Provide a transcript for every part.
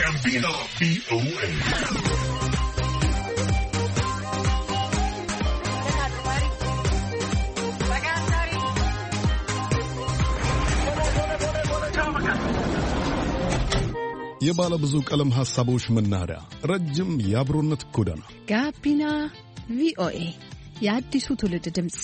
Gambino VOA. የባለ ብዙ ቀለም ሐሳቦች መናኸሪያ ረጅም የአብሮነት ጎዳና ጋቢና ቪኦኤ የአዲሱ ትውልድ ድምጽ።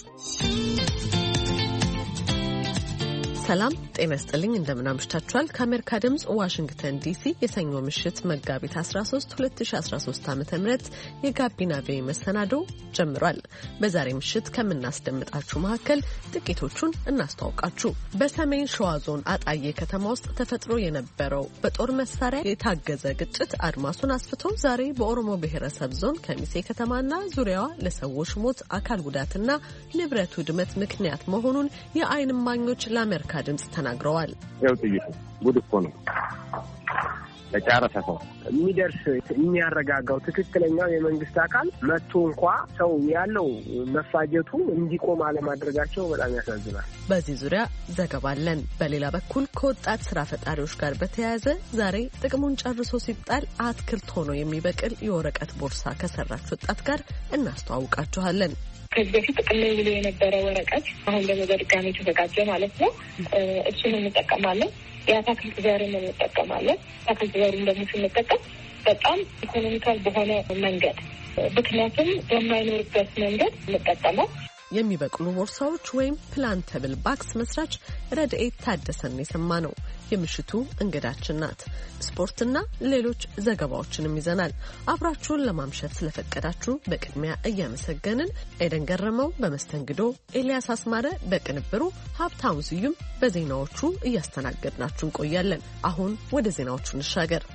ሰላም ጤና ይስጥልኝ፣ እንደምን አምሽታችኋል? ከአሜሪካ ድምጽ ዋሽንግተን ዲሲ የሰኞ ምሽት መጋቢት 13 2013 ዓ.ም የጋቢና ቪኦኤ መሰናዶ ጀምሯል። በዛሬ ምሽት ከምናስደምጣችሁ መካከል ጥቂቶቹን እናስተዋውቃችሁ። በሰሜን ሸዋ ዞን አጣዬ ከተማ ውስጥ ተፈጥሮ የነበረው በጦር መሳሪያ የታገዘ ግጭት አድማሱን አስፍቶ ዛሬ በኦሮሞ ብሔረሰብ ዞን ከሚሴ ከተማና ዙሪያዋ ለሰዎች ሞት፣ አካል ጉዳትና ንብረት ውድመት ምክንያት መሆኑን የዓይን እማኞች ለአሜሪካ ድምጽ ተናግረዋል። ያው ጥይቱ ጉድ እኮ ነው። ለጫረሰ ሰው የሚደርስ የሚያረጋጋው ትክክለኛው የመንግስት አካል መጥቶ እንኳ ሰው ያለው መፋጀቱ እንዲቆም አለማድረጋቸው በጣም ያሳዝናል። በዚህ ዙሪያ ዘገባ አለን። በሌላ በኩል ከወጣት ስራ ፈጣሪዎች ጋር በተያያዘ ዛሬ ጥቅሙን ጨርሶ ሲጣል አትክልት ሆኖ የሚበቅል የወረቀት ቦርሳ ከሰራች ወጣት ጋር እናስተዋውቃችኋለን። ከዚህ በፊት ጥቅም ላይ ውሎ የነበረ ወረቀት አሁን ደግሞ በድጋሚ ተዘጋጀ ማለት ነው። እሱን እንጠቀማለን። የአትክልት ዘርን እንጠቀማለን። አትክልት ዘርን ደግሞ ስንጠቀም በጣም ኢኮኖሚካል በሆነ መንገድ ምክንያቱም በማይኖርበት መንገድ እንጠቀመው። የሚበቅሉ ቦርሳዎች ወይም ፕላንተብል ባክስ መስራች ረድኤት ታደሰን የሰማ ነው። የምሽቱ እንግዳችን ናት። ስፖርትና ሌሎች ዘገባዎችንም ይዘናል። አብራችሁን ለማምሸት ስለፈቀዳችሁ በቅድሚያ እያመሰገንን ኤደን ገረመው በመስተንግዶ፣ ኤልያስ አስማረ በቅንብሩ፣ ሀብታሙ ስዩም በዜናዎቹ እያስተናገድናችሁ እንቆያለን። አሁን ወደ ዜናዎቹ እንሻገር።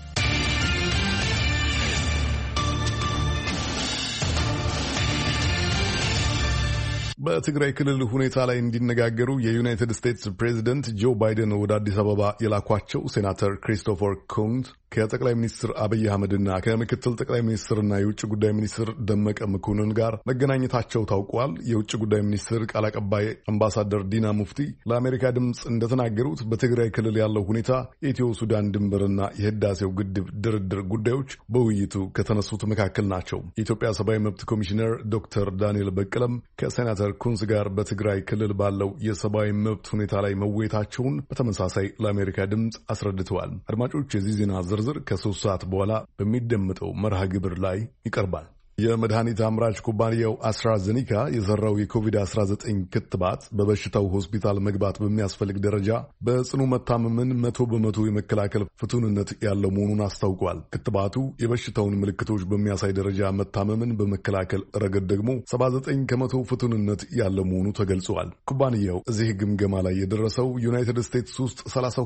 በትግራይ ክልል ሁኔታ ላይ እንዲነጋገሩ የዩናይትድ ስቴትስ ፕሬዚደንት ጆ ባይደን ወደ አዲስ አበባ የላኳቸው ሴናተር ክሪስቶፈር ኮንዝ ከጠቅላይ ሚኒስትር አብይ አህመድና ከምክትል ጠቅላይ ሚኒስትርና የውጭ ጉዳይ ሚኒስትር ደመቀ መኮንን ጋር መገናኘታቸው ታውቋል። የውጭ ጉዳይ ሚኒስትር ቃል አቀባይ አምባሳደር ዲና ሙፍቲ ለአሜሪካ ድምፅ እንደተናገሩት በትግራይ ክልል ያለው ሁኔታ፣ የኢትዮ ሱዳን ድንበርና የህዳሴው ግድብ ድርድር ጉዳዮች በውይይቱ ከተነሱት መካከል ናቸው። የኢትዮጵያ ሰብአዊ መብት ኮሚሽነር ዶክተር ዳንኤል በቀለም ከሴናተር ኩንስ ጋር በትግራይ ክልል ባለው የሰብአዊ መብት ሁኔታ ላይ መወያየታቸውን በተመሳሳይ ለአሜሪካ ድምፅ አስረድተዋል። አድማጮች፣ የዚህ ዜና ዝርዝር ከ3 ሰዓት በኋላ በሚደመጠው መርሃ ግብር ላይ ይቀርባል። የመድኃኒት አምራች ኩባንያው አስትራዜኒካ የሰራው የኮቪድ-19 ክትባት በበሽታው ሆስፒታል መግባት በሚያስፈልግ ደረጃ በጽኑ መታመምን 100% የመከላከል ፍቱንነት ያለው መሆኑን አስታውቋል። ክትባቱ የበሽታውን ምልክቶች በሚያሳይ ደረጃ መታመምን በመከላከል ረገድ ደግሞ 79% ፍቱንነት ያለው መሆኑ ተገልጿል። ኩባንያው እዚህ ግምገማ ላይ የደረሰው ዩናይትድ ስቴትስ ውስጥ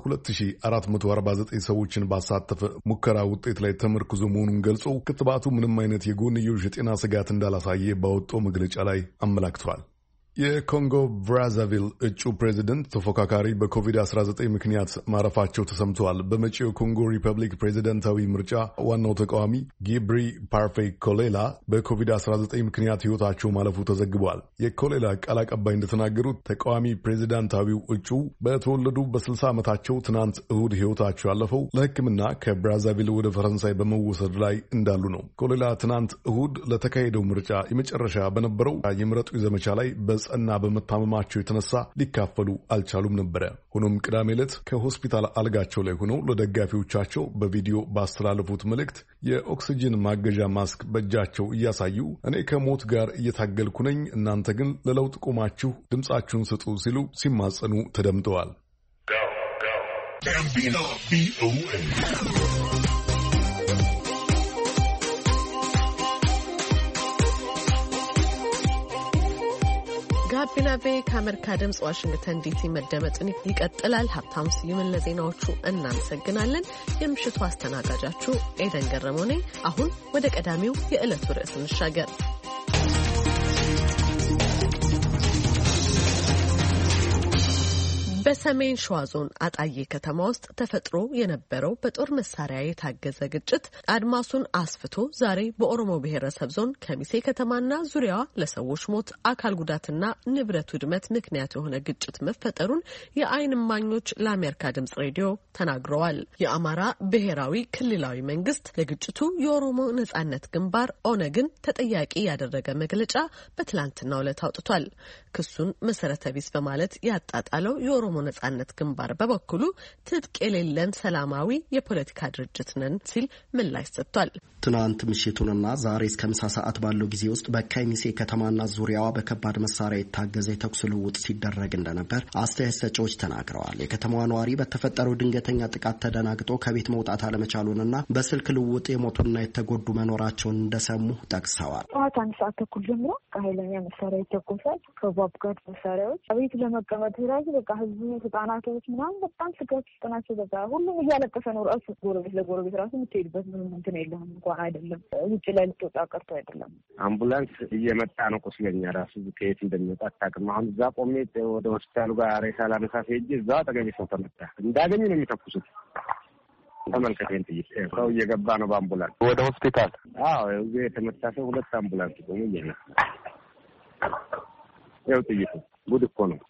32449 ሰዎችን ባሳተፈ ሙከራ ውጤት ላይ ተመርክዞ መሆኑን ገልጾ ክትባቱ ምንም አይነት የጎንዮሽ የጤና ስጋት እንዳላሳየ ባወጣው መግለጫ ላይ አመላክቷል። የኮንጎ ብራዛቪል እጩ ፕሬዚደንት ተፎካካሪ በኮቪድ-19 ምክንያት ማረፋቸው ተሰምተዋል። በመጪው ኮንጎ ሪፐብሊክ ፕሬዚደንታዊ ምርጫ ዋናው ተቃዋሚ ጊብሪ ፓርፌ ኮሌላ በኮቪድ-19 ምክንያት ሕይወታቸው ማለፉ ተዘግቧል። የኮሌላ ቃል አቀባይ እንደተናገሩት ተቃዋሚ ፕሬዚዳንታዊው እጩ በተወለዱ በ60 ዓመታቸው ትናንት እሁድ ሕይወታቸው ያለፈው ለሕክምና ከብራዛቪል ወደ ፈረንሳይ በመወሰድ ላይ እንዳሉ ነው። ኮሌላ ትናንት እሁድ ለተካሄደው ምርጫ የመጨረሻ በነበረው የምረጡ ዘመቻ ላይ ጸና በመታመማቸው የተነሳ ሊካፈሉ አልቻሉም ነበረ። ሆኖም ቅዳሜ ዕለት ከሆስፒታል አልጋቸው ላይ ሆነው ለደጋፊዎቻቸው በቪዲዮ ባስተላለፉት መልእክት የኦክሲጅን ማገዣ ማስክ በእጃቸው እያሳዩ እኔ ከሞት ጋር እየታገልኩ ነኝ፣ እናንተ ግን ለለውጥ ቆማችሁ ድምፃችሁን ስጡ ሲሉ ሲማጸኑ ተደምጠዋል። ጋቢና ቪኦኤ ከአሜሪካ ድምጽ ዋሽንግተን ዲሲ መደመጥን ይቀጥላል። ሀብታሙ ስዩምን ለዜናዎቹ እናመሰግናለን። የምሽቱ አስተናጋጃችሁ ኤደን ገረመው ነኝ። አሁን ወደ ቀዳሚው የዕለቱ ርዕስ እንሻገር። በሰሜን ሸዋ ዞን አጣዬ ከተማ ውስጥ ተፈጥሮ የነበረው በጦር መሳሪያ የታገዘ ግጭት አድማሱን አስፍቶ ዛሬ በኦሮሞ ብሔረሰብ ዞን ከሚሴ ከተማና ዙሪያዋ ለሰዎች ሞት፣ አካል ጉዳትና ንብረት ውድመት ምክንያት የሆነ ግጭት መፈጠሩን የዓይን እማኞች ለአሜሪካ ድምጽ ሬዲዮ ተናግረዋል። የአማራ ብሔራዊ ክልላዊ መንግስት ለግጭቱ የኦሮሞ ነጻነት ግንባር ኦነግን ተጠያቂ ያደረገ መግለጫ በትላንትናው ዕለት አውጥቷል። ክሱን መሰረተ ቢስ በማለት ያጣጣለው የኦሮሞ ነጻነት ግንባር በበኩሉ ትጥቅ የሌለን ሰላማዊ የፖለቲካ ድርጅት ነን ሲል ምላሽ ሰጥቷል። ትናንት ምሽቱንና ዛሬ እስከ ምሳ ሰዓት ባለው ጊዜ ውስጥ በካይሚሴ ከተማና ዙሪያዋ በከባድ መሳሪያ የታገዘ የተኩስ ልውውጥ ሲደረግ እንደነበር አስተያየት ሰጪዎች ተናግረዋል። የከተማዋ ነዋሪ በተፈጠረው ድንገተኛ ጥቃት ተደናግጦ ከቤት መውጣት አለመቻሉንና በስልክ ልውውጥ የሞቱና የተጎዱ መኖራቸውን እንደሰሙ ጠቅሰዋል። ጠዋት 1 ሰዓት ተኩል ጀምሮ ከኃይለኛ መሳሪያ ይተኮሳል። ከባባድ መሳሪያዎች ቤት ለመቀመጥ ራሱ በቃ ህዝቡ ህጻናቶች ምናምን በጣም ስጋት ውስጥ ናቸው። በቃ ሁሉም እያለቀሰ ነው። ራሱ ጎረቤት ለጎረቤት ራሱ የምትሄድበት ምንም እንትን የለህም እንኳን አይደለም ውጭ ላይ ልትወጣ ቀርቶ አይደለም። አምቡላንስ እየመጣ ነው። ቁስለኛ ራሱ ከየት እንደሚወጣ አታውቅም። አሁን እዛ ቆሜ ወደ ሆስፒታሉ ጋር ሬሳ ላነሳ ሄጄ እዛው አጠገቤ ሰው ተመታ። እንዳገኙ ነው የሚተኩሱት። ተመልከቴን ጥይት ሰው እየገባ ነው በአምቡላንስ ወደ ሆስፒታል። አዎ እዚህ የተመታ ሰው 2 አምቡላንስ ቆሞ እየነሳ ያው ጥይቱ ጉድ እኮ ነው።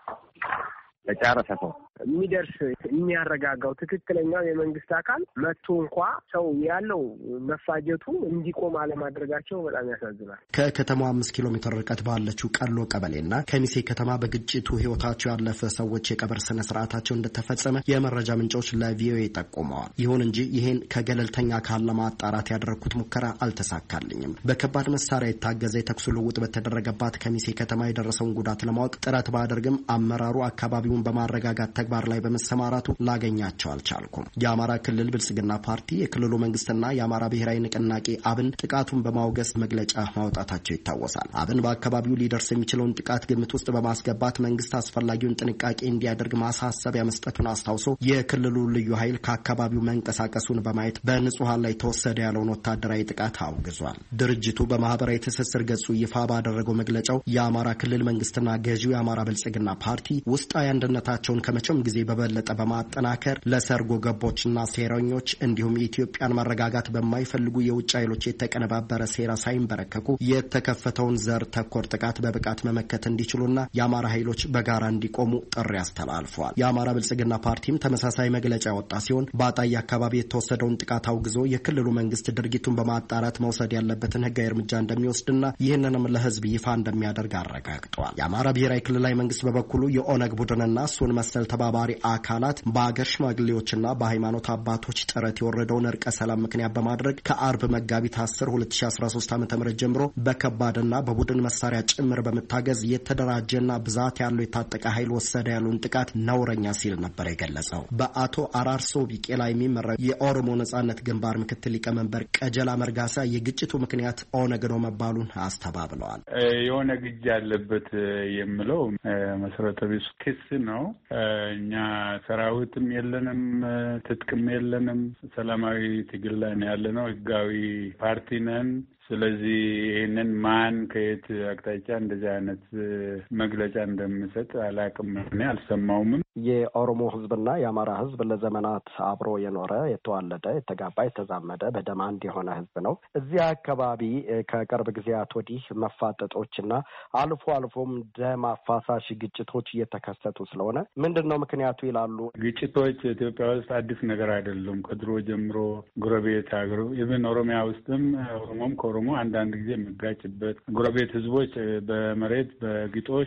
ለጫረሰ ሰው የሚደርስ የሚያረጋጋው ትክክለኛው የመንግስት አካል መጥቶ እንኳ ሰው ያለው መፋጀቱ እንዲቆም አለማድረጋቸው በጣም ያሳዝናል። ከከተማው 5 ኪሎ ሜትር ርቀት ባለችው ቀሎ ቀበሌና ከሚሴ ከተማ በግጭቱ ህይወታቸው ያለፈ ሰዎች የቀብር ስነ ስርዓታቸው እንደተፈጸመ የመረጃ ምንጮች ለቪኦኤ ጠቁመዋል። ይሁን እንጂ ይህን ከገለልተኛ አካል ለማጣራት ያደረኩት ሙከራ አልተሳካልኝም። በከባድ መሳሪያ የታገዘ የተኩስ ልውውጥ በተደረገባት ከሚሴ ከተማ የደረሰውን ጉዳት ለማወቅ ጥረት ባደርግም አመራሩ አካባቢውን በማረጋጋት ተግባር ላይ በመሰማራቱ ላገኛቸው አልቻልኩም። የአማራ ክልል ብልጽግና ፓርቲ፣ የክልሉ መንግስትና የአማራ ብሔራዊ ንቅናቄ አብን ጥቃቱን በማውገዝ መግለጫ ማውጣታቸው ይታወሳል። አብን በአካባቢው ሊደርስ የሚችለውን ጥቃት ግምት ውስጥ በማስገባት መንግስት አስፈላጊውን ጥንቃቄ እንዲያደርግ ማሳሰቢያ መስጠቱን አስታውሶ የክልሉ ልዩ ኃይል ከአካባቢው መንቀሳቀሱን በማየት በንጹሃን ላይ ተወሰደ ያለውን ወታደራዊ ጥቃት አውግዟል። ድርጅቱ በማህበራዊ ትስስር ገጹ ይፋ ባደረገው መግለጫው የአማራ ክልል መንግስትና ገዢው የአማራ ብልጽግና ፓርቲ ውስጣዊ አንድነታቸውን ከመቼም ጊዜ በበለጠ በማጠናከር ለሰርጎ ገቦችና ሴረኞች እንዲሁም የኢትዮጵያን መረጋጋት በማይፈልጉ የውጭ ኃይሎች የተቀነባበረ ሴራ ሳይንበረከኩ የተከፈተውን ዘር ተኮር ጥቃት በብቃት መመከት እንዲችሉና የአማራ ኃይሎች በጋራ እንዲቆሙ ጥሪ አስተላልፈዋል። የአማራ ብልጽግና ፓርቲም ተመሳሳይ መግለጫ ያወጣ ሲሆን በአጣዬ አካባቢ የተወሰደውን ጥቃት አውግዞ የክልሉ መንግስት ድርጊቱን በማጣራት መውሰድ ያለበትን ህጋዊ እርምጃ እንደሚወስድና ይህንንም ለህዝብ ይፋ እንደሚያደርግ አረጋግጧል። የአማራ ብሔራዊ ክልላዊ መንግስት በበኩሉ የኦነግ ቡድንና እሱን መሰል ተባባሪ አካላት በአገር ሽማግሌዎችና በሃይማኖት አባቶች ጥረት የወረደውን እርቀ ሰላም ምክንያት በማድረግ ከአርብ መጋቢት 10 2013 ዓ.ም ጀምሮ በከባድና በቡድን መሳሪያ ጭምር በመታገዝ የተደራጀና ብዛት ያለው የታጠቀ ኃይል ወሰደ ያሉን ጥቃት ነውረኛ ሲል ነበር የገለጸው። በአቶ አራርሶ ቢቄላ የሚመራው የኦሮሞ ነጻነት ግንባር ምክትል ሊቀመንበር ቀጀላ መርጋሳ የግጭቱ ምክንያት ኦነግ ነው መባሉን አስተባብለዋል። የሆነ ግጭት ያለበት የሚለው መሰረተ ቢስ ክስ ነው። እኛ ሰራዊትም የለንም፣ ትጥቅም የለንም። ሰላማዊ ትግል ላይ ነው ያለነው። ህጋዊ ፓርቲ ነን። ስለዚህ ይህንን ማን ከየት አቅጣጫ እንደዚህ አይነት መግለጫ እንደሚሰጥ አላቅም። እኔ አልሰማውም። የኦሮሞ ህዝብና የአማራ ህዝብ ለዘመናት አብሮ የኖረ የተዋለደ፣ የተጋባ፣ የተዛመደ በደም አንድ የሆነ ህዝብ ነው። እዚህ አካባቢ ከቅርብ ጊዜያት ወዲህ መፋጠጦችና አልፎ አልፎም ደም አፋሳሽ ግጭቶች እየተከሰቱ ስለሆነ ምንድን ነው ምክንያቱ ይላሉ። ግጭቶች ኢትዮጵያ ውስጥ አዲስ ነገር አይደሉም። ከድሮ ጀምሮ ጎረቤት ሀገር ኢቭን ኦሮሚያ ውስጥም ኦሮሞም ከኦሮሞ አንዳንድ ጊዜ የሚጋጭበት ጎረቤት ህዝቦች በመሬት በግጦሽ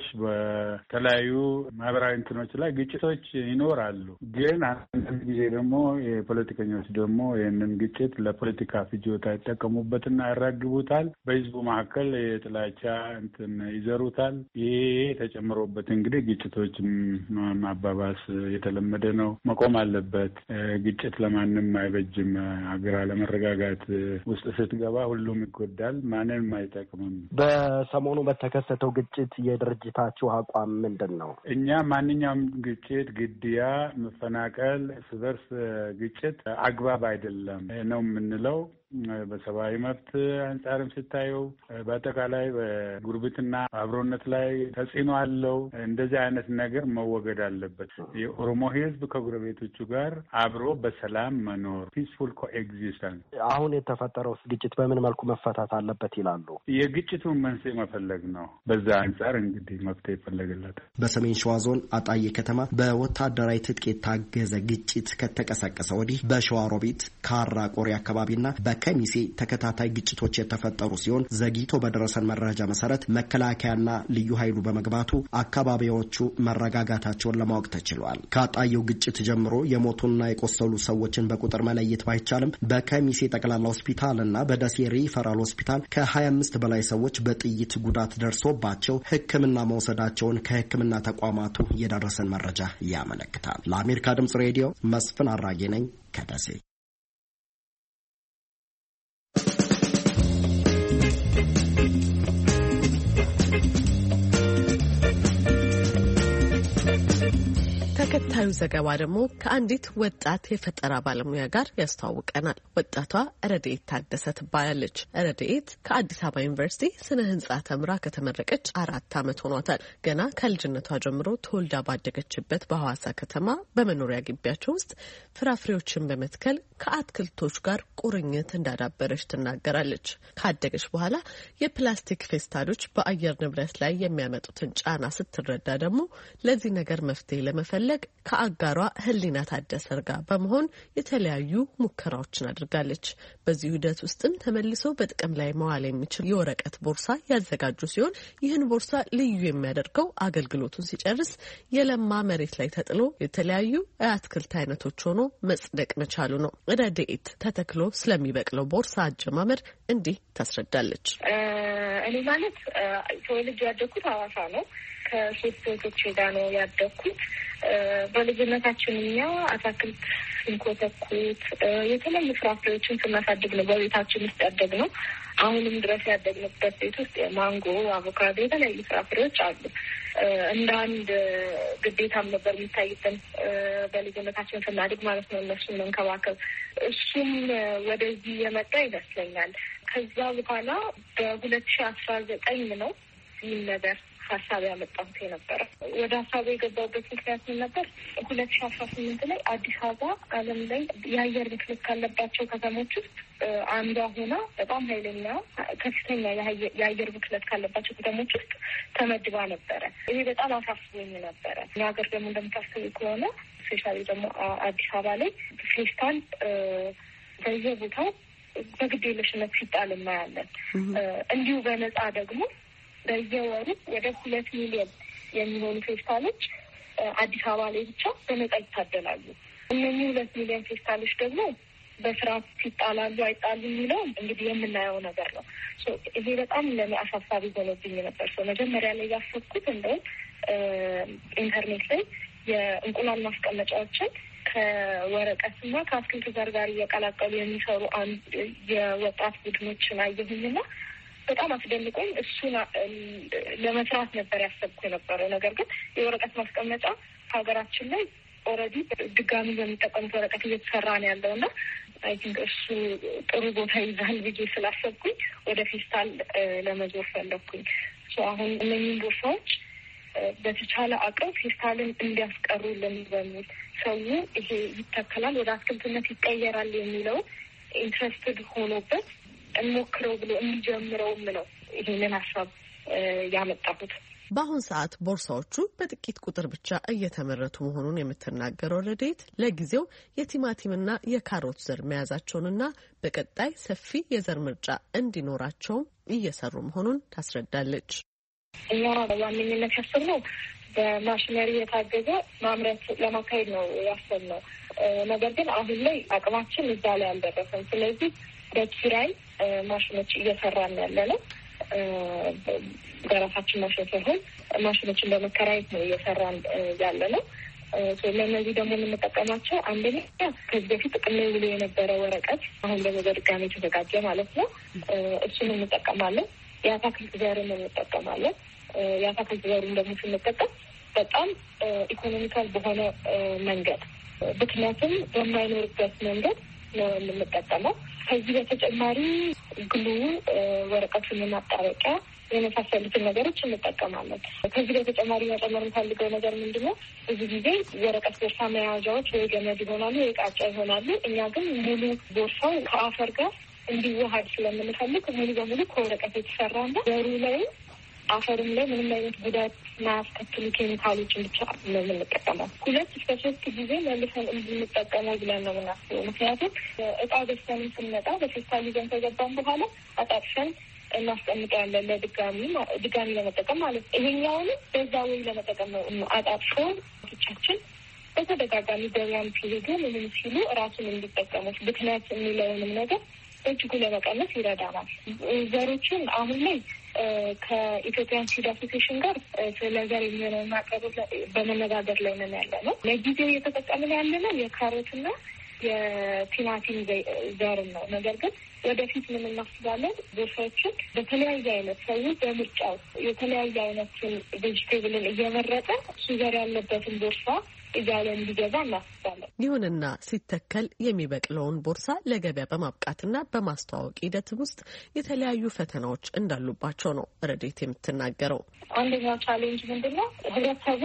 በተለያዩ ማህበራዊ እንትኖች ላይ ግጭቶች ይኖራሉ። ግን አንዳንድ ጊዜ ደግሞ የፖለቲከኞች ደግሞ ይህንን ግጭት ለፖለቲካ ፍጆታ ይጠቀሙበትና ያራግቡታል። በህዝቡ መካከል የጥላቻ እንትን ይዘሩታል። ይሄ ተጨምሮበት እንግዲህ ግጭቶች ማባባስ የተለመደ ነው። መቆም አለበት። ግጭት ለማንም አይበጅም። ሀገር አለመረጋጋት ውስጥ ስትገባ ሁሉም ይጎዳል፣ ማንንም አይጠቅምም። በሰሞኑ በተከሰተው ግጭት የድርጅታችሁ አቋም ምንድን ነው? እኛ ማንኛውም ግጭት፣ ግድያ፣ መፈናቀል፣ እርስ በርስ ግጭት አግባብ አይደለም ነው የምንለው። በሰብአዊ መብት አንጻርም ስታየው በአጠቃላይ በጉርብትና አብሮነት ላይ ተጽዕኖ አለው። እንደዚህ አይነት ነገር መወገድ አለበት። የኦሮሞ ህዝብ ከጎረቤቶቹ ጋር አብሮ በሰላም መኖር ፒስፉል ኮኤግዚስተንስ። አሁን የተፈጠረው ግጭት በምን መልኩ መፈታት አለበት ይላሉ? የግጭቱን መንስኤ መፈለግ ነው። በዛ አንጻር እንግዲህ መፍትሄ ይፈለግለታል። በሰሜን ሸዋ ዞን አጣዬ ከተማ በወታደራዊ ትጥቅ የታገዘ ግጭት ከተቀሰቀሰ ወዲህ በሸዋሮቢት ካራ ቆሪ አካባቢና በከሚሴ ተከታታይ ግጭቶች የተፈጠሩ ሲሆን ዘግይቶ በደረሰን መረጃ መሰረት መከላከያና ልዩ ኃይሉ በመግባቱ አካባቢዎቹ መረጋጋታቸውን ለማወቅ ተችሏል። ከአጣዬው ግጭት ጀምሮ የሞቱና የቆሰሉ ሰዎችን በቁጥር መለየት ባይቻልም በከሚሴ ጠቅላላ ሆስፒታልና በደሴ ሪፈራል ሆስፒታል ከ25 በላይ ሰዎች በጥይት ጉዳት ደርሶባቸው ሕክምና መውሰዳቸውን ከሕክምና ተቋማቱ የደረሰን መረጃ ያመለክታል። ለአሜሪካ ድምጽ ሬዲዮ መስፍን አራጌ ነኝ ከደሴ። ተከታዩ ዘገባ ደግሞ ከአንዲት ወጣት የፈጠራ ባለሙያ ጋር ያስተዋውቀናል። ወጣቷ ረድኤት ታደሰ ትባላለች። ረድኤት ከአዲስ አበባ ዩኒቨርሲቲ ስነ ህንጻ ተምራ ከተመረቀች 4 ዓመት ሆኗታል። ገና ከልጅነቷ ጀምሮ ተወልዳ ባደገችበት በሐዋሳ ከተማ በመኖሪያ ግቢያቸው ውስጥ ፍራፍሬዎችን በመትከል ከአትክልቶች ጋር ቁርኝት እንዳዳበረች ትናገራለች። ካደገች በኋላ የፕላስቲክ ፌስታሎች በአየር ንብረት ላይ የሚያመጡትን ጫና ስትረዳ ደግሞ ለዚህ ነገር መፍትሄ ለመፈለግ ከአጋሯ ህሊና ታደሰ ጋር በመሆን የተለያዩ ሙከራዎችን አድርጋለች። በዚህ ሂደት ውስጥም ተመልሶ በጥቅም ላይ መዋል የሚችል የወረቀት ቦርሳ ያዘጋጁ ሲሆን ይህን ቦርሳ ልዩ የሚያደርገው አገልግሎቱን ሲጨርስ የለማ መሬት ላይ ተጥሎ የተለያዩ የአትክልት አይነቶች ሆኖ መጽደቅ መቻሉ ነው። ረድኤት ተተክሎ ስለሚበቅለው ቦርሳ አጀማመር እንዲህ ታስረዳለች። እኔ ማለት ተወልጄ ያደግኩት ሐዋሳ ነው። ከሶስት እህቶቼ ጋር ነው ያደግኩት። በልጅነታችን እኛ አትክልት ስንኮተኩት የተለያዩ ፍራፍሬዎችን ስናሳድግ ነው በቤታችን ውስጥ ያደግነው። አሁንም ድረስ ያደግንበት ቤት ውስጥ ማንጎ፣ አቮካዶ፣ የተለያዩ ፍራፍሬዎች አሉ። እንደ አንድ ግዴታም ነበር የሚታይብን በልጅነታችን ስናድግ ማለት ነው እነሱን መንከባከብ። እሱም ወደዚህ የመጣ ይመስለኛል። ከዛ በኋላ በ2019 ነው ይህን ነገር ሀሳብ ያመጣሁት የነበረ። ወደ ሀሳቡ የገባሁበት ምክንያት ምን ነበር? 2018 ላይ አዲስ አበባ ዓለም ላይ የአየር ብክለት ካለባቸው ከተሞች ውስጥ አንዷ ሆና በጣም ኃይለኛ ከፍተኛ የአየር ብክለት ካለባቸው ከተሞች ውስጥ ተመድባ ነበረ። ይሄ በጣም አሳስቦኝ ነበረ። እኛ ሀገር ደግሞ እንደምታስቡ ከሆነ ስፔሻሊ ደግሞ አዲስ አበባ ላይ ፌስታል በየቦታው በግዴለሽነት ሲጣል እናያለን። እንዲሁ በነጻ ደግሞ በየወሩ ወደ 2 ሚሊዮን የሚሆኑ ፌስታሎች አዲስ አበባ ላይ ብቻ በነጻ ይታደላሉ። እነዚህ 2 ሚሊዮን ፌስታሎች ደግሞ በስርዓት ይጣላሉ አይጣሉ የሚለው እንግዲህ የምናየው ነገር ነው። ይሄ በጣም ለኔ አሳሳቢ ሆኖብኝ ነበር። መጀመሪያ ላይ ያሰብኩት እንደውም ኢንተርኔት ላይ የእንቁላል ማስቀመጫዎችን ከወረቀትና ከአትክልት ዘር ጋር እየቀላቀሉ የሚሰሩ የወጣት ቡድኖችን አየሁኝና በጣም አስደንቆኝ እሱን ለመስራት ነበር ያሰብኩ የነበረው። ነገር ግን የወረቀት ማስቀመጫ ሀገራችን ላይ ኦልሬዲ ድጋሚ በሚጠቀሙት ወረቀት እየተሰራ ነው ያለውና አይ ቲንክ እሱ ጥሩ ቦታ ይዛል ብዬ ስላሰብኩኝ ወደ ፌስታል ለመዞር ፈለግኩኝ። አሁን እነኝህን ቦርሳዎች በተቻለ አቅም ፌስታልን እንዲያስቀሩልን በሚል ሰው ይሄ ይተከላል ወደ አትክልትነት ይቀየራል የሚለው ኢንትረስትድ ሆኖበት እንሞክረው ብሎ እንዲጀምረውም ነው ይሄንን ሀሳብ ያመጣሁት። በአሁን ሰዓት ቦርሳዎቹ በጥቂት ቁጥር ብቻ እየተመረቱ መሆኑን የምትናገረው ረድኤት ለጊዜው የቲማቲምና የካሮት ዘር መያዛቸውንና በቀጣይ ሰፊ የዘር ምርጫ እንዲኖራቸውም እየሰሩ መሆኑን ታስረዳለች። እኛ በዋነኝነት ያሰብነው በማሽነሪ የታገዘ ማምረት ለማካሄድ ነው ያሰብነው። ነገር ግን አሁን ላይ አቅማችን እዛ ላይ አልደረሰም። ስለዚህ በኪራይ ማሽኖች እየሰራን ያለ ነው። በራሳችን ማሽን ሳይሆን ማሽኖችን በመከራየት ነው እየሰራን ያለ ነው። ለእነዚህ ደግሞ የምንጠቀማቸው አንደኛ ከዚህ በፊት ጥቅም ላይ ውሎ የነበረ ወረቀት አሁን ደግሞ በድጋሚ የተዘጋጀ ማለት ነው። እሱን እንጠቀማለን። የአታክልት ዘርን እንጠቀማለን። የአታክልት ዘሩን ደግሞ ስንጠቀም በጣም ኢኮኖሚካል በሆነ መንገድ ምክንያቱም በማይኖርበት መንገድ ነው የምንጠቀመው። ከዚህ በተጨማሪ ግሉ፣ ወረቀቱን ማጣበቂያ የመሳሰሉትን ነገሮች እንጠቀማለን። ከዚህ በተጨማሪ መጨመር የምፈልገው ነገር ምንድነው? ብዙ ጊዜ ወረቀት ቦርሳ መያዣዎች ወይ ገመድ ይሆናሉ ወይ ቃጫ ይሆናሉ። እኛ ግን ሙሉ ቦርሳው ከአፈር ጋር እንዲዋሃድ ስለምንፈልግ ሙሉ በሙሉ ከወረቀት የተሰራና ዘሩ ላይ አፈርም ላይ ምንም አይነት ጉዳት ማያስከትሉ ኬሚካሎችን ብቻ ነው የምንጠቀመው። 2-3 ጊዜ መልሰን እንድንጠቀመው ብለን ነው የምናስበው። ምክንያቱም እቃ ገዝተንም ስንመጣ በፌስታል ይዘን ከገባን በኋላ አጣጥፈን እናስቀምጠዋለን ድጋሚ ለመጠቀም ማለት ነው። ይሄኛውንም በዛ ወይ ለመጠቀም ነው አጣጥፎ ብቻችን በተደጋጋሚ ገበያም ሲሄዱ ምንም ሲሉ እራሱን እንዲጠቀሙት ብክነት የሚለውንም ነገር እጅጉ ለመቀነስ ይረዳናል። ዘሮችን አሁን ላይ ከኢትዮጵያን ሲድ አሶሲዬሽን ጋር ስለ ዘር የሚሆነውን ማቅረብ በመነጋገር ላይ ነን ያለ ነው። ለጊዜው እየተጠቀምን ያለ ነው የካሮትና የቲማቲም ዘርን ነው። ነገር ግን ወደፊት ምን እናስባለን? ቦርሳዎችን በተለያየ አይነት ሰው በምርጫው የተለያየ አይነትን ቬጅቴብልን እየመረጠ እሱ ዘር ያለበትን ቦርሳ እያለ እንዲገዛ እናስባለን። ይሁንና ሲተከል የሚበቅለውን ቦርሳ ለገበያ በማብቃትና በማስተዋወቅ ሂደት ውስጥ የተለያዩ ፈተናዎች እንዳሉባቸው ነው ረዴት የምትናገረው። አንደኛው ቻሌንጅ ምንድን ነው? ህብረተሰቡ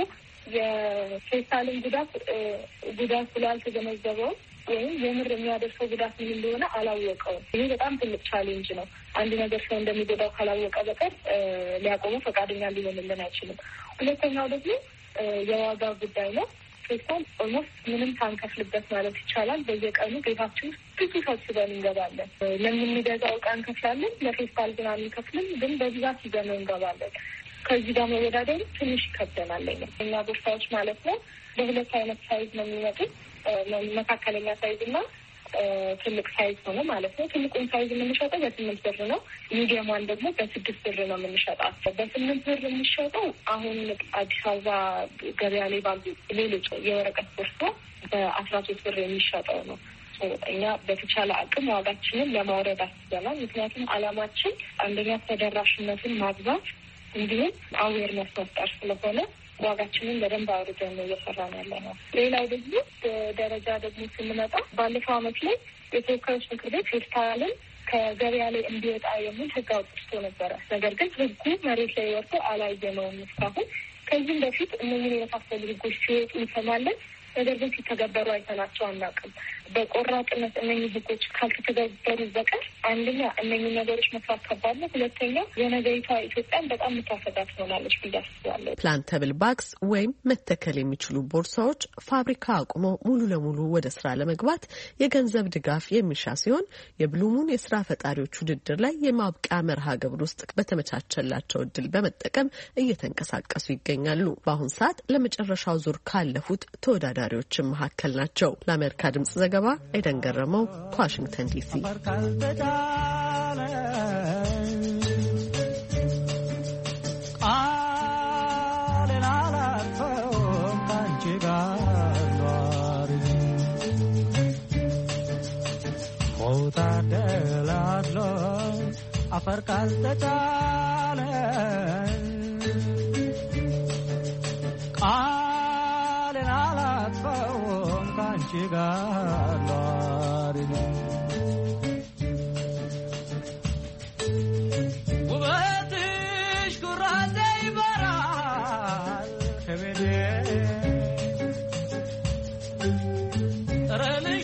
የፌስታልን ጉዳት ብሎ አልተገነዘበውም ወይም የምር የሚያደርሰው ጉዳት ምን እንደሆነ አላወቀውም። ይህ በጣም ትልቅ ቻሌንጅ ነው። አንድ ነገር ሰው እንደሚጎዳው ካላወቀ በቀር ሊያቆመው ፈቃደኛ ሊሆንልን አይችልም። ሁለተኛው ደግሞ የዋጋ ጉዳይ ነው። ፌስታል ኦልሞስት ምንም ሳንከፍልበት ማለት ይቻላል በየቀኑ ቤታችን ውስጥ ብዙ ሰብስበን እንገባለን። ለምንገዛው ዕቃ እንከፍላለን፣ ለፌስታል ግን አንከፍልም። ግን በብዛት ይዘነው እንገባለን። ከዚህ ጋር መወዳደሩ ትንሽ ይከብደናል። እኛ ቦርሳዎች ማለት ነው በሁለት አይነት ሳይዝ ነው የሚመጡት። መካከለኛ ሳይዝ እና ትልቅ ሳይዝ ሆነ ማለት ነው። ትልቁን ሳይዝ የምንሸጠው በ8 ብር ነው። ሚዲየሟን ደግሞ በ6 ብር ነው የምንሸጣት። በ8 ብር የሚሸጠው አሁን አዲስ አበባ ገበያ ላይ ባሉ ሌሎች የወረቀት ቦርሳ በ13 ብር የሚሸጠው ነው። እኛ በተቻለ አቅም ዋጋችንን ለማውረድ አስበናል። ምክንያቱም አላማችን አንደኛ ተደራሽነትን ማግዛት እንዲሁም አዌርነስ መፍጠር ስለሆነ ዋጋችንን በደንብ አውርደን ነው እየሰራን ያለ ነው። ሌላው ደግሞ ደረጃ ደግሞ ስንመጣ ባለፈው ዓመት ላይ የተወካዮች ምክር ቤት ፌስታልን ከገበያ ላይ እንዲወጣ የሚል ሕግ አውጥቶ ነበረ። ነገር ግን ሕጉ መሬት ላይ ወርዶ አላየነውም እስካሁን። ከዚህም በፊት እነዚህን የመሳሰሉ ሕጎች ሲወጡ እንሰማለን። ነገር ግን ሲተገበሩ አይተናቸው አናውቅም። በቆራጥነት እነኚህ ሕጎች ካልተተገበሩ በቀር አንደኛ እነኚህ ነገሮች መስራት ከባድ ነው። ሁለተኛ የነገሪቷ ኢትዮጵያን በጣም የምታሰጋት ትሆናለች ብዬ አስባለሁ። ፕላንተብል ባግስ ወይም መተከል የሚችሉ ቦርሳዎች ፋብሪካ አቁመው ሙሉ ለሙሉ ወደ ስራ ለመግባት የገንዘብ ድጋፍ የሚሻ ሲሆን የብሉሙን የስራ ፈጣሪዎች ውድድር ላይ የማብቂያ መርሃ ግብር ውስጥ በተመቻቸላቸው እድል በመጠቀም እየተንቀሳቀሱ ይገኛሉ። በአሁን ሰዓት ለመጨረሻው ዙር ካለፉት ተወዳዳሪዎችም መካከል ናቸው። ለአሜሪካ ድምጽ ዘገባ ኤደን ገረመው ከዋሽንግተን ዲሲ። አፈር ካልተቻለ ቃልን አላጥፈውም ካንቺ ጋር ኗሪ ውበትሽ ኩራቴ ይበራል ከቤቴ ጠረንሽ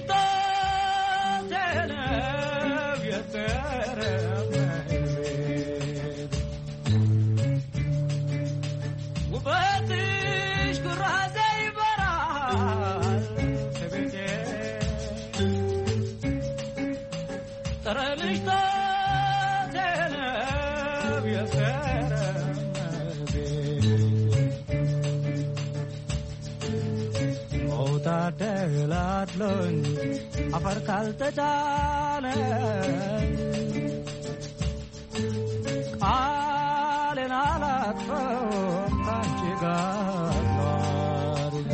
ተነብ የቀረብ ውበትሽ ኩራቴ ይበራል ከቤቴ ጠረንሽ ተነብ የቀረብ መውጣት ደላድሎኝ አፈር ካልተቻለ ቃልን አላጥፈውም ካንቺ ጋር ኗሪ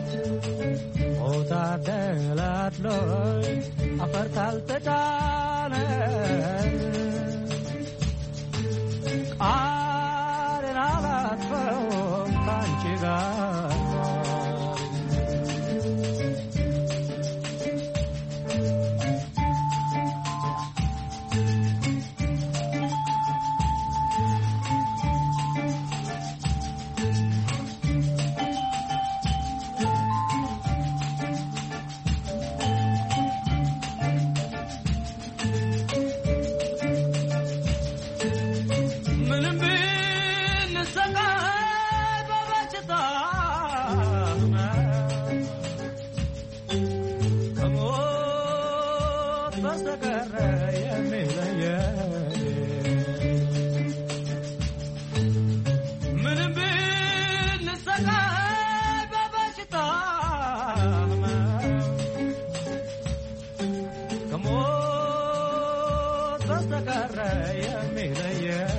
መውጣት ደላድሎኝ አፈር ካልተቻለ ቃልን አላጥፈውም ካንቺ ጋር ኗሪ በስተቀር የሚለየን ምንም ብንሰቃይ በበሽታ ከሞት በስተቀር የሚለየን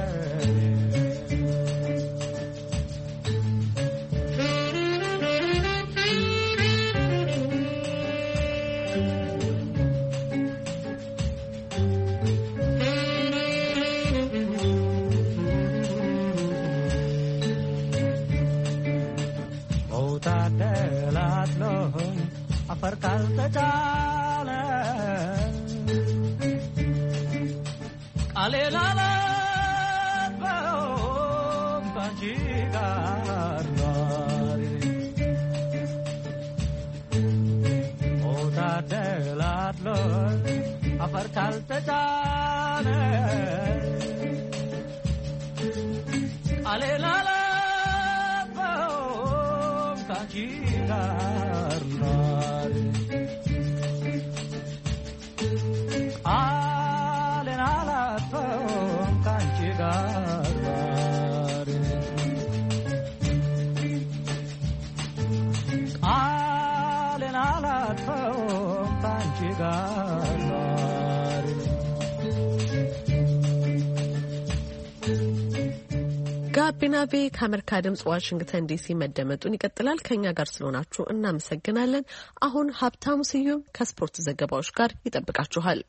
አፈር ካልተቻለ ቃሌን አላጥፈውም ካንቺ ጋር ኗሪ ሞታደላትሎኝ አፈር ካልተቻለ ቃሌን አላጥፈውም ካንቺ ጋር ኗሪ ቃሌን አላጥፈውም ካንቺ ጋር ኗሪ ቃሌን አላጥፈውም ካንቺ ጋር ኗሪ ጋቢና ቪ ከአሜሪካ ድምጽ ዋሽንግተን ዲሲ መደመጡን ይቀጥላል። ከኛ ጋር ስለሆናችሁ እናመሰግናለን። አሁን ሀብታሙ ስዩም ከስፖርት ዘገባዎች ጋር ይጠብቃችኋል።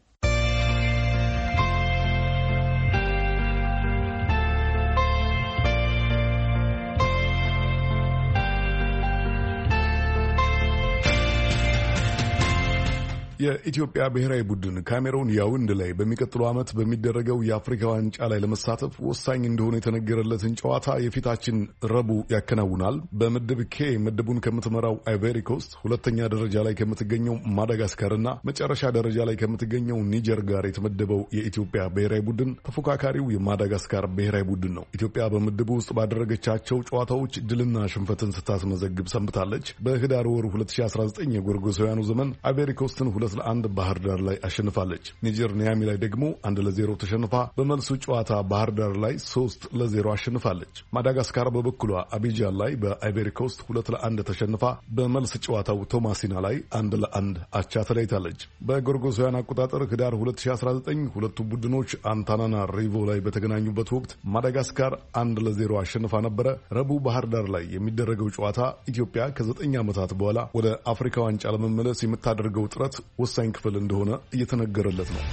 የኢትዮጵያ ብሔራዊ ቡድን ካሜሩን ያውንድ ላይ በሚቀጥለው ዓመት በሚደረገው የአፍሪካ ዋንጫ ላይ ለመሳተፍ ወሳኝ እንደሆነ የተነገረለትን ጨዋታ የፊታችን ረቡዕ ያከናውናል። በምድብ ኬ ምድቡን ከምትመራው አይቬሪ ኮስት፣ ሁለተኛ ደረጃ ላይ ከምትገኘው ማዳጋስካርና መጨረሻ ደረጃ ላይ ከምትገኘው ኒጀር ጋር የተመደበው የኢትዮጵያ ብሔራዊ ቡድን ተፎካካሪው የማዳጋስካር ብሔራዊ ቡድን ነው። ኢትዮጵያ በምድቡ ውስጥ ባደረገቻቸው ጨዋታዎች ድልና ሽንፈትን ስታስመዘግብ ሰንብታለች። በህዳር ወር 2019 የጎርጎሳውያኑ ዘመን አይቬሪ ኮስትን 2-1 ባህር ዳር ላይ አሸንፋለች። ኒጀር ኒያሚ ላይ ደግሞ 1-0 ተሸንፋ በመልሱ ጨዋታ ባህር ዳር ላይ 3-0 አሸንፋለች። ማዳጋስካር በበኩሏ አቢጃን ላይ በአይቬሪ ኮስት 2-1 ተሸንፋ በመልስ ጨዋታው ቶማሲና ላይ 1-1 አቻ ተለያይታለች። በጎርጎሳውያን አቆጣጠር ህዳር 2019 ሁለቱ ቡድኖች አንታናና ሪቮ ላይ በተገናኙበት ወቅት ማዳጋስካር 1-0 አሸንፋ ነበረ። ረቡዕ ባህር ዳር ላይ የሚደረገው ጨዋታ ኢትዮጵያ ከ9 ዓመታት በኋላ ወደ አፍሪካ ዋንጫ ለመመለስ የምታደርገው ጥረት ወሳኝ ክፍል እንደሆነ እየተነገረለት ነው።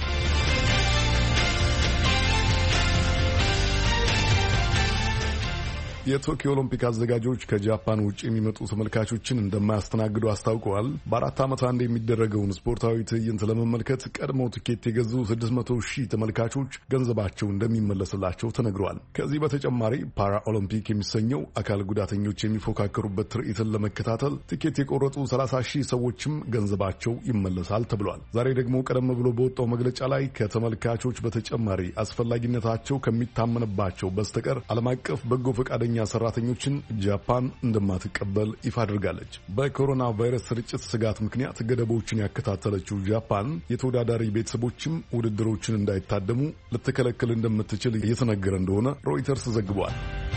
የቶኪዮ ኦሎምፒክ አዘጋጆች ከጃፓን ውጭ የሚመጡ ተመልካቾችን እንደማያስተናግዱ አስታውቀዋል። በ4 ዓመት አንድ የሚደረገውን ስፖርታዊ ትዕይንት ለመመልከት ቀድመው ትኬት የገዙ 600,000 ተመልካቾች ገንዘባቸው እንደሚመለስላቸው ተነግረዋል። ከዚህ በተጨማሪ ፓራ ኦሎምፒክ የሚሰኘው አካል ጉዳተኞች የሚፎካከሩበት ትርኢትን ለመከታተል ትኬት የቆረጡ 30,000 ሰዎችም ገንዘባቸው ይመለሳል ተብሏል። ዛሬ ደግሞ ቀደም ብሎ በወጣው መግለጫ ላይ ከተመልካቾች በተጨማሪ አስፈላጊነታቸው ከሚታመንባቸው በስተቀር ዓለም አቀፍ በጎ ፈቃደኛ ሰራተኞችን ጃፓን እንደማትቀበል ይፋ አድርጋለች። በኮሮና ቫይረስ ስርጭት ስጋት ምክንያት ገደቦችን ያከታተለችው ጃፓን የተወዳዳሪ ቤተሰቦችም ውድድሮችን እንዳይታደሙ ልትከለክል እንደምትችል እየተነገረ እንደሆነ ሮይተርስ ዘግቧል።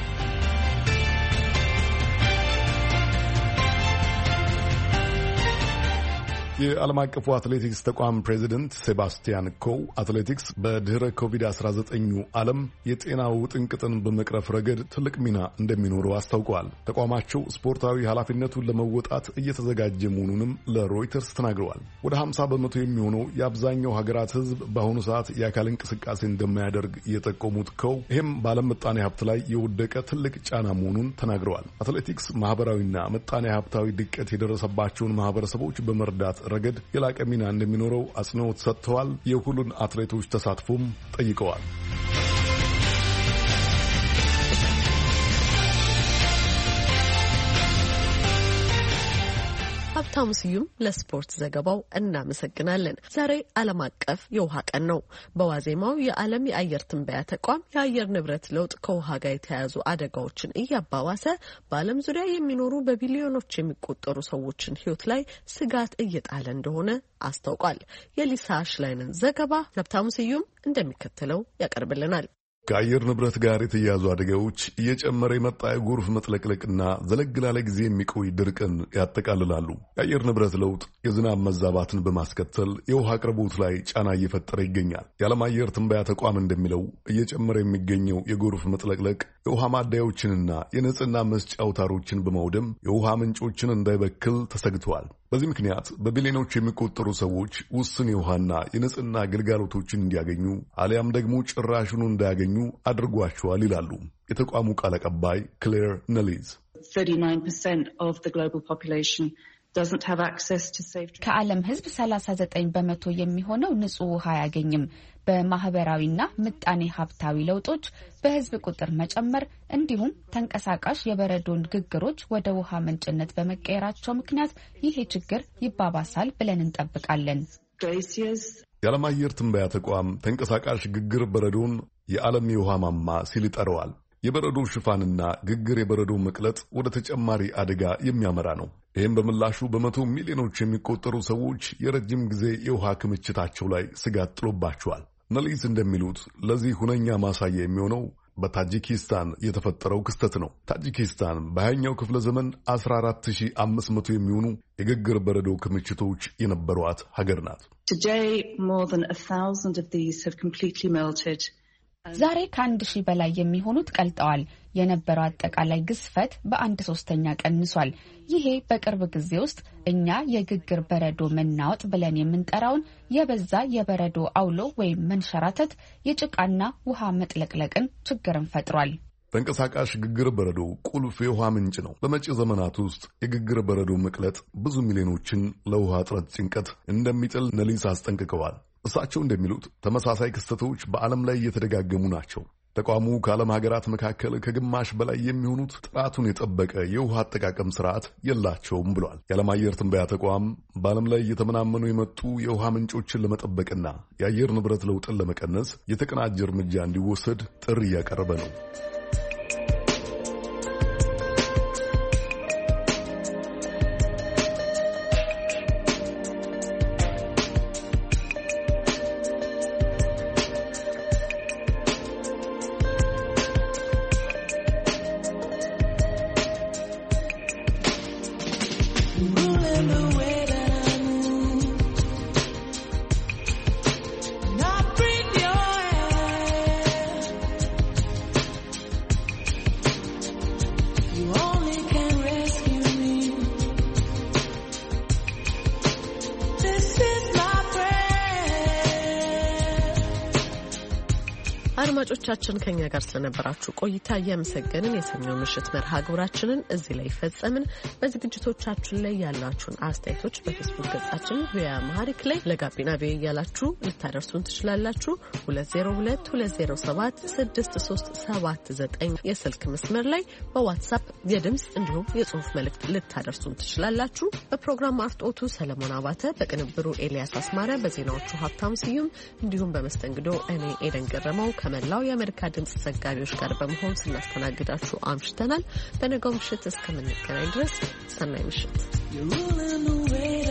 የዓለም አቀፉ አትሌቲክስ ተቋም ፕሬዚደንት ሴባስቲያን ኮው አትሌቲክስ በድህረ ኮቪድ-19 ዓለም የጤና ውጥንቅጥን በመቅረፍ ረገድ ትልቅ ሚና እንደሚኖረው አስታውቀዋል። ተቋማቸው ስፖርታዊ ኃላፊነቱን ለመወጣት እየተዘጋጀ መሆኑንም ለሮይተርስ ተናግረዋል። ወደ 50 በመቶ የሚሆነው የአብዛኛው ሀገራት ሕዝብ በአሁኑ ሰዓት የአካል እንቅስቃሴ እንደማያደርግ የጠቆሙት ኮው ይህም በዓለም ምጣኔ ሀብት ላይ የወደቀ ትልቅ ጫና መሆኑን ተናግረዋል። አትሌቲክስ ማህበራዊና ምጣኔ ሀብታዊ ድቀት የደረሰባቸውን ማህበረሰቦች በመርዳት ረገድ የላቀ ሚና እንደሚኖረው አጽንኦት ሰጥተዋል። የሁሉን አትሌቶች ተሳትፎም ጠይቀዋል። ሀብታሙ ስዩም ለስፖርት ዘገባው እናመሰግናለን። ዛሬ ዓለም አቀፍ የውሃ ቀን ነው። በዋዜማው የዓለም የአየር ትንበያ ተቋም የአየር ንብረት ለውጥ ከውሃ ጋር የተያያዙ አደጋዎችን እያባባሰ በዓለም ዙሪያ የሚኖሩ በቢሊዮኖች የሚቆጠሩ ሰዎችን ሕይወት ላይ ስጋት እየጣለ እንደሆነ አስታውቋል። የሊሳ ሽላይንን ዘገባ ሀብታሙ ስዩም እንደሚከተለው ያቀርብልናል። ከአየር ንብረት ጋር የተያያዙ አደጋዎች እየጨመረ የመጣ የጎርፍ መጥለቅለቅና ዘለግ ላለ ጊዜ የሚቆይ ድርቅን ያጠቃልላሉ። የአየር ንብረት ለውጥ የዝናብ መዛባትን በማስከተል የውሃ አቅርቦት ላይ ጫና እየፈጠረ ይገኛል። የዓለም አየር ትንበያ ተቋም እንደሚለው እየጨመረ የሚገኘው የጎርፍ መጥለቅለቅ የውሃ ማደያዎችንና የንጽህና መስጫ አውታሮችን በማውደም የውሃ ምንጮችን እንዳይበክል ተሰግተዋል። በዚህ ምክንያት በቢሊዮኖች የሚቆጠሩ ሰዎች ውስን የውሃና የንጽህና ግልጋሎቶችን እንዲያገኙ አሊያም ደግሞ ጭራሹኑ እንዳያገኙ አድርጓቸዋል ይላሉ የተቋሙ ቃል አቀባይ ክሌር ነሊዝ። 39% of the global population doesn't have access to safe. ከዓለም ሕዝብ 39% የሚሆነው ንጹህ ውሃ አያገኝም። በማህበራዊና ምጣኔ ሀብታዊ ለውጦች፣ በህዝብ ቁጥር መጨመር እንዲሁም ተንቀሳቃሽ የበረዶን ግግሮች ወደ ውሃ ምንጭነት በመቀየራቸው ምክንያት ይሄ ችግር ይባባሳል ብለን እንጠብቃለን። የዓለም አየር ትንበያ ተቋም ተንቀሳቃሽ ግግር በረዶን የዓለም የውሃ ማማ ሲል ይጠራዋል። የበረዶ ሽፋንና ግግር የበረዶ መቅለጥ ወደ ተጨማሪ አደጋ የሚያመራ ነው። ይህም በምላሹ በመቶ ሚሊዮኖች የሚቆጠሩ ሰዎች የረጅም ጊዜ የውሃ ክምችታቸው ላይ ስጋት ጥሎባቸዋል። ነሊስ እንደሚሉት ለዚህ ሁነኛ ማሳያ የሚሆነው በታጂኪስታን የተፈጠረው ክስተት ነው። ታጂኪስታን በ20ኛው ክፍለ ዘመን 14500 የሚሆኑ የግግር በረዶ ክምችቶች የነበሯት ሀገር ናት። Today, more than 1,000 of these have completely melted. ዛሬ ከ1000 በላይ የሚሆኑት ቀልጠዋል። የነበረው አጠቃላይ ግዝፈት በ1/3 ቀንሷል። ይሄ በቅርብ ጊዜ ውስጥ እኛ የግግር በረዶ መናወጥ ብለን የምንጠራውን የበዛ የበረዶ አውሎ ወይም መንሸራተት፣ የጭቃና ውሃ መጥለቅለቅን ችግርን ፈጥሯል። ተንቀሳቃሽ ግግር በረዶ ቁልፍ የውሃ ምንጭ ነው። በመጪ ዘመናት ውስጥ የግግር በረዶ መቅለጥ ብዙ ሚሊዮኖችን ለውሃ እጥረት ጭንቀት እንደሚጥል ነሊስ አስጠንቅቀዋል። እሳቸው እንደሚሉት ተመሳሳይ ክስተቶች በዓለም ላይ እየተደጋገሙ ናቸው። ተቋሙ ከዓለም ሀገራት መካከል ከግማሽ በላይ የሚሆኑት ጥራቱን የጠበቀ የውሃ አጠቃቀም ስርዓት የላቸውም ብሏል። የዓለም አየር ትንበያ ተቋም በዓለም ላይ እየተመናመኑ የመጡ የውሃ ምንጮችን ለመጠበቅና የአየር ንብረት ለውጥን ለመቀነስ የተቀናጀ እርምጃ እንዲወሰድ ጥሪ እያቀረበ ነው። አድማጮቻችን ከኛ ጋር ስለነበራችሁ ቆይታ እያመሰገንን የሰኞ ምሽት መርሃ ግብራችንን እዚህ ላይ ፈጸምን። በዝግጅቶቻችን ላይ ያላችሁን አስተያየቶች በፌስቡክ ገጻችን ቪኦኤ አማርኛ ላይ ለጋቢና ቪኦኤ እያላችሁ ልታደርሱን ትችላላችሁ። 2022076379 የስልክ መስመር ላይ በዋትስአፕ የድምጽ እንዲሁም የጽሁፍ መልእክት ልታደርሱን ትችላላችሁ። በፕሮግራም አርጦቱ ሰለሞን አባተ፣ በቅንብሩ ኤልያስ አስማረ፣ በዜናዎቹ ሀብታሙ ስዩም እንዲሁም በመስተንግዶ እኔ ኤደን ገረመው ከመላው የአሜሪካ ድምጽ ዘጋቢዎች ጋር በመሆን ስናስተናግዳችሁ አምሽተናል። በነገው ምሽት እስከምንገናኝ ድረስ ሰናይ ምሽት።